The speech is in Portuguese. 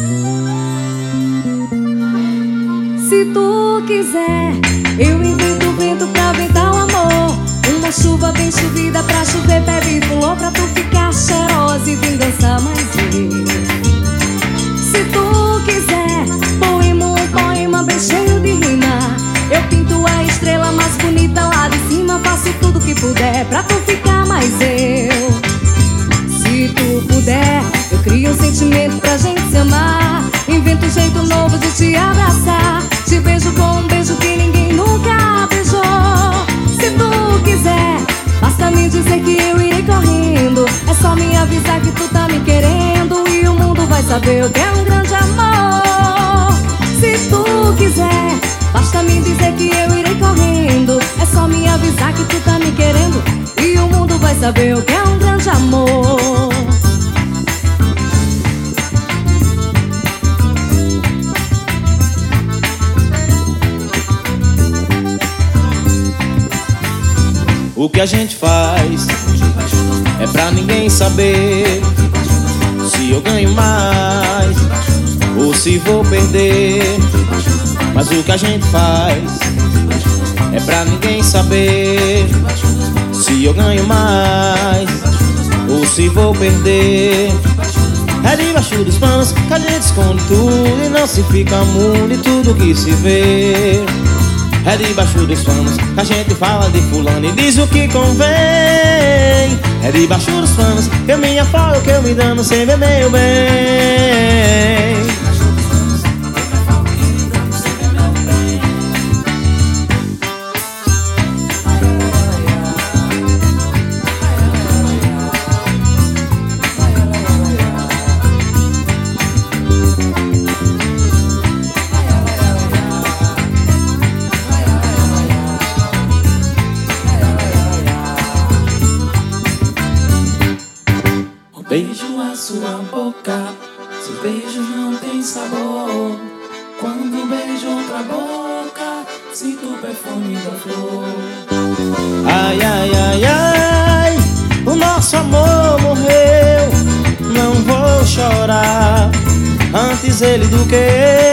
Se tu quiser, eu invento o vento pra ventar o amor. Uma chuva bem chovida pra chover bebe e flor, pra tu ficar cheirosa e vir dançar mais eu. Se tu quiser, um poema bem cheio de rima. Eu pinto a estrela mais bonita lá de cima. Faço tudo que puder pra tu ficar mais eu. Se tu puder, eu crio um sentimento pra gente se amar. Invento um jeito novo de te abraçar. Te beijo com um beijo que ninguém nunca beijou. Se tu quiser, basta me dizer que eu irei correndo. É só me avisar que tu tá me querendo e o mundo vai saber o que é um grande amor. Se tu quiser, basta me dizer que eu irei correndo. É só me avisar que tu tá me querendo e o mundo vai saber o que é um grande amor. O que a gente faz é pra ninguém saber se eu ganho mais ou se vou perder. Mas o que a gente faz é pra ninguém saber se eu ganho mais ou se vou perder. É debaixo dos panos que a gente esconde tudo e não se fica mudo de tudo que se vê. É debaixo dos panos que a gente fala de fulano e diz o que convém. É debaixo dos panos que eu me afogo, que eu me dano sem ver meu bem. Beijo a sua boca, seu beijo não tem sabor. Quando beijo outra boca, sinto o perfume da flor. Ai, ai, ai, ai, o nosso amor morreu. Não vou chorar, antes ele do que eu.